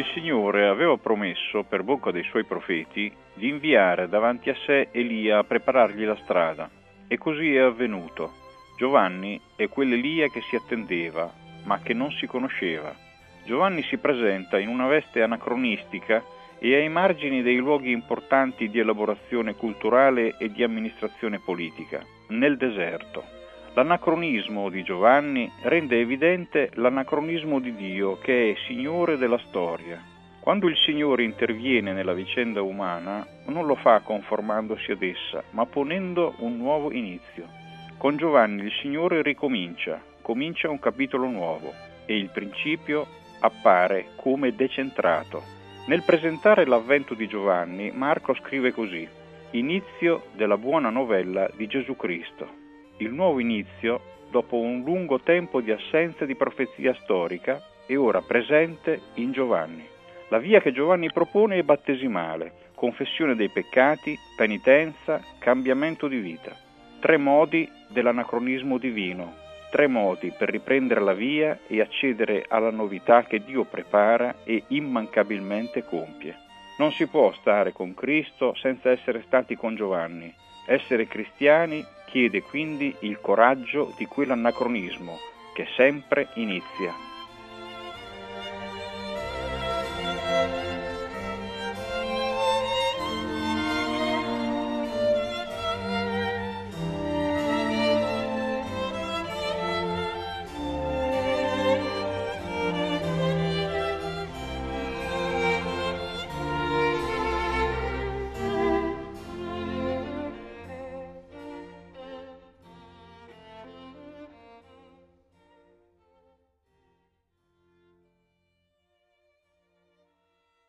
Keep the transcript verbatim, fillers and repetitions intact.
Il Signore aveva promesso, per bocca dei suoi profeti, di inviare davanti a sé Elia a preparargli la strada, e così è avvenuto. Giovanni è quell'Elia che si attendeva, ma che non si conosceva. Giovanni si presenta in una veste anacronistica e ai margini dei luoghi importanti di elaborazione culturale e di amministrazione politica, nel deserto. L'anacronismo di Giovanni rende evidente l'anacronismo di Dio, che è Signore della storia. Quando il Signore interviene nella vicenda umana, non lo fa conformandosi ad essa, ma ponendo un nuovo inizio. Con Giovanni il Signore ricomincia, comincia un capitolo nuovo, e il principio appare come decentrato. Nel presentare l'avvento di Giovanni, Marco scrive così: inizio della buona novella di Gesù Cristo. Il nuovo inizio, dopo un lungo tempo di assenza di profezia storica, è ora presente in Giovanni. La via che Giovanni propone è battesimale: confessione dei peccati, penitenza, cambiamento di vita. Tre modi dell'anacronismo divino, tre modi per riprendere la via e accedere alla novità che Dio prepara e immancabilmente compie. Non si può stare con Cristo senza essere stati con Giovanni. Essere cristiani chiede quindi il coraggio di quell'anacronismo che sempre inizia.